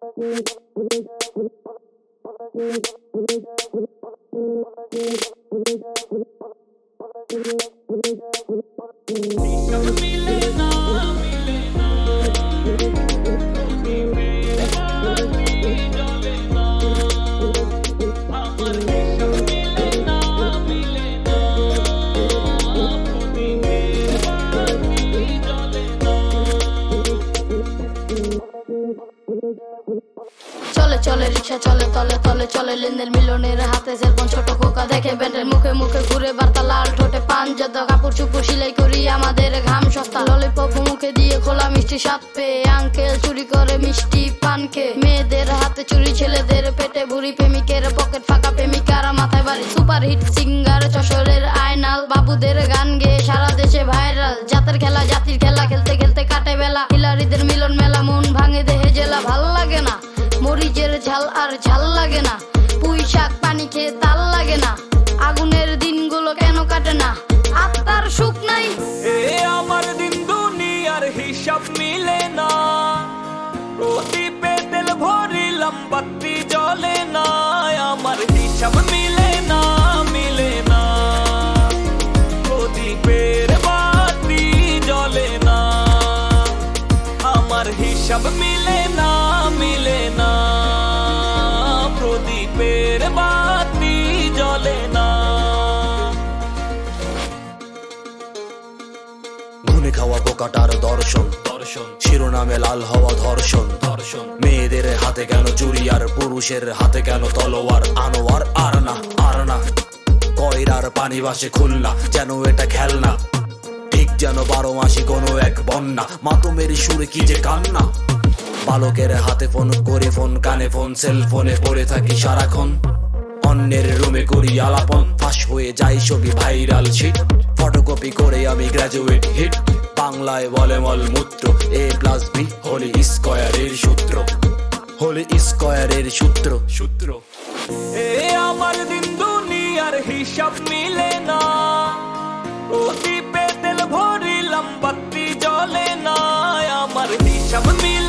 চলে চলে রিক্সা চলে তলে তলে চলে লেনদেন মিলনের হাতে সেলফোন ছোট খোকা দেখে ব্যান্ডের মুখে মুখে ঘুরে বার্তা লাল ঠোঁটে পান যত কাপড় চুপড় সিলাই করি আমাদের ঘাম সস্তা ললিপপ মুখে দিয়ে খোলা মিষ্টি স্বাদ পেয়ে আঙ্কেল চুরি করে মিষ্টি পান খেয়ে মেয়েদের হাতে চুরি ছেলেদের পেটে ভুরি প্রেমিকের পকেট ফাঁকা প্রেমিকারা মাথায় বাড়ি সুপার হিট সিঙ্গার যশোরের আয়নাল বাবুদের গান গেয়ে সারা দেশে ভাইরাল জাতের খেলা জাতির খেলা খেলতে খেলতে কাটে বেলা হিলারিদের মিলন মেলা মন ভাঙে দেহে জেলা ভাল লাগে না মরিচের ঝাল আর ঝাল লাগে না পুঁই শাক পানি খেয়ে তাল লাগে না আগুনের দিনগুলো কেন কাটে না আত্মার সুখ নাই আমার দিন দুনিয়ার হিসাব মিলে না প্রদীপে তেল ভরিলাম বাতি জ্বলে না আমার হিসাব মিলে না মিলে না প্রদীপের বাতি জ্বলে না আমার হিসাব মিলে না মিলে না প্রদীপের বাতি জ্বলে না ঘুনে খাওয়া বোকাটার দর্শন শিরোনামে লাল হওয়া ধর্ষণ মেয়েদের হাতে কেন চুরি আর পুরুষের হাতে কেন তলোয়ার আনোয়ার আর না কয়রার পানি বাসে খুলনা যেন এটা খেলনা ঠিক যেন 12 মাসি কোনো এক বন্যা মাতমের সুরে কি যে কান্না বালকের হাতে ফোন করে ফোন কানে ফোন সেলফোনে পড়ে থাকি সারাক্ষণ অন্যের রুমে করি আলাপন ফাঁস হয়ে যায় ছবি ভাইরাল শিট ফটোকপি করে আমি গ্রাজুয়েট হিট বাংলায় বলে মল মূত্র A+B হোলি স্কয়ারের সূত্র সূত্র আমার দিন দুনিয়ার হিসাব মিলে না প্রদীপে তেল ভরিলাম বাতি জ্বলে না আমার হিসাব মিলে